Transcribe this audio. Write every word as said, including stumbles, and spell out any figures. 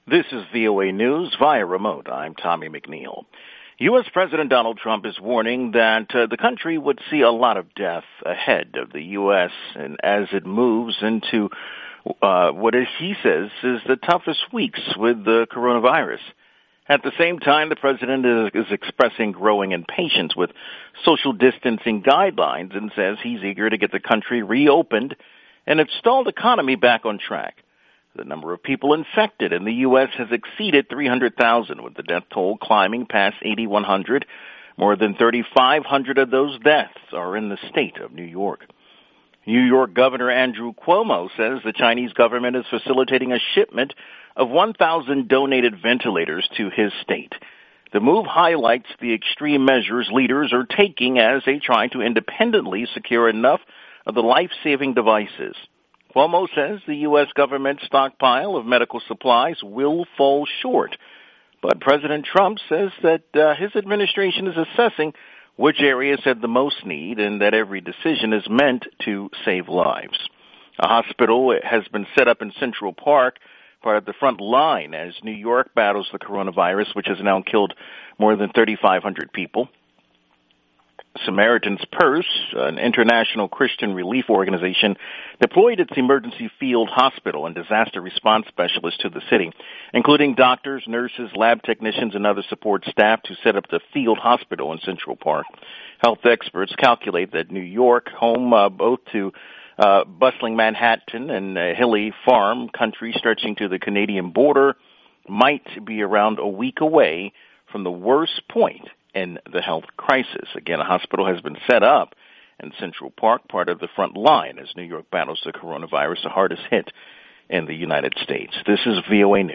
This is V O A News via remote. I'm Tommy McNeil. U S. President Donald Trump is warning that uh, the country would see a lot of death ahead of the U S and as it moves into uh, what is, he says is the toughest weeks with the coronavirus. At the same time, the president is, is expressing growing impatience with social distancing guidelines and says he's eager to get the country reopened and its stalled economy back on track. The number of people infected in the U S has exceeded three hundred thousand, with the death toll climbing past eighty-one hundred. More than thirty-five hundred of those deaths are in the state of New York. New York Governor Andrew Cuomo says the Chinese government is facilitating a shipment of one thousand donated ventilators to his state. The move highlights the extreme measures leaders are taking as they try to independently secure enough of the life-saving devices. Cuomo says the U S government stockpile of medical supplies will fall short, but President Trump says that uh, his administration is assessing which areas have the most need and that every decision is meant to save lives. A hospital has been set up in Central Park, part of the front line as New York battles the coronavirus, which has now killed more than thirty-five hundred people. Samaritan's Purse, an international Christian relief organization, deployed its emergency field hospital and disaster response specialists to the city, including doctors, nurses, lab technicians, and other support staff to set up the field hospital in Central Park. Health experts calculate that New York, home uh, both to uh, bustling Manhattan and uh, hilly farm country stretching to the Canadian border, might be around a week away from the worst point in the health crisis. Again, a hospital has been set up in Central Park, part of the front line as New York battles the coronavirus, the hardest hit in the United States. This is V O A News.